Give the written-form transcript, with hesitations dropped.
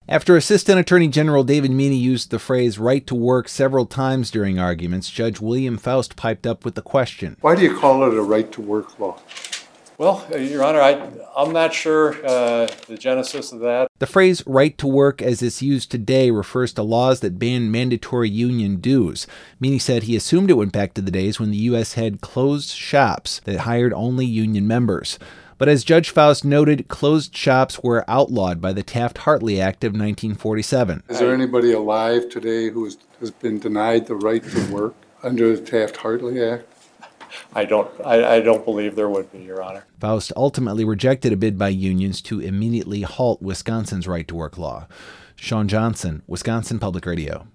After Assistant Attorney General David Meany used the phrase right to work several times during arguments, Judge William Faust piped up with the question. Why do you call it a right to work law? Well, Your Honor, I'm not sure the genesis of that. The phrase right to work as it's used today refers to laws that ban mandatory union dues. Meany said he assumed it went back to the days when the U.S. had closed shops that hired only union members. But as Judge Faust noted, closed shops were outlawed by the Taft-Hartley Act of 1947. Is there anybody alive today who has been denied the right to work under the Taft-Hartley Act? I don't believe there would be, Your Honor. Faust ultimately rejected a bid by unions to immediately halt Wisconsin's right to work law. Sean Johnson, Wisconsin Public Radio.